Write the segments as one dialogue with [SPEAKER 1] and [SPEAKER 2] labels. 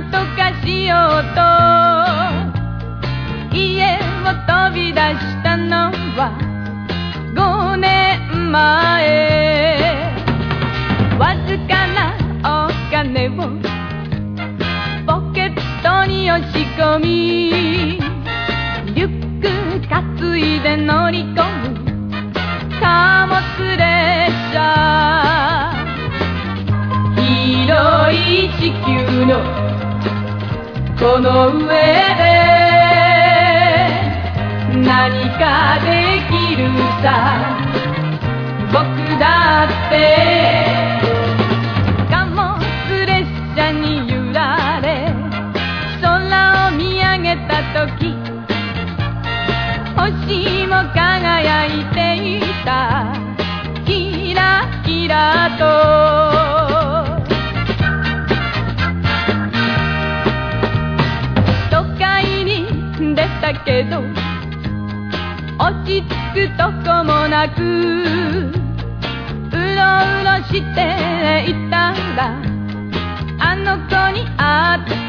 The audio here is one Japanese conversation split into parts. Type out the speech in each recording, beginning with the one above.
[SPEAKER 1] なんとかしようと家を飛び出したのは5年前。わずかなお金をポケットに押し込み、リュック担いで乗り込む貨物列車。広い地球のこの上で何かできるさ。僕だって貨物列車に揺られ空を見上げた時、星も輝いていた、キラキラと。都会に出たけど落ち着くとこもなく、うろうろしていたらあの子に会った。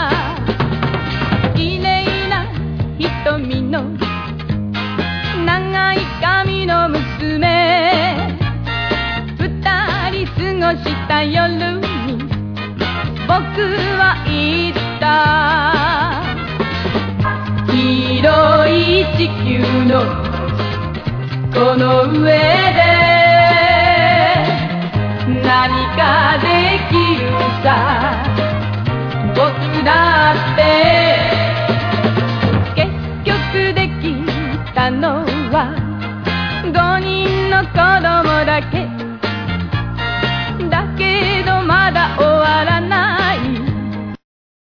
[SPEAKER 1] 綺麗な瞳の長い髪の娘、二人過ごした夜に僕は言った。広い地球のこの上で何かできるさ。僕だって結局できたのは5人の子供だけ。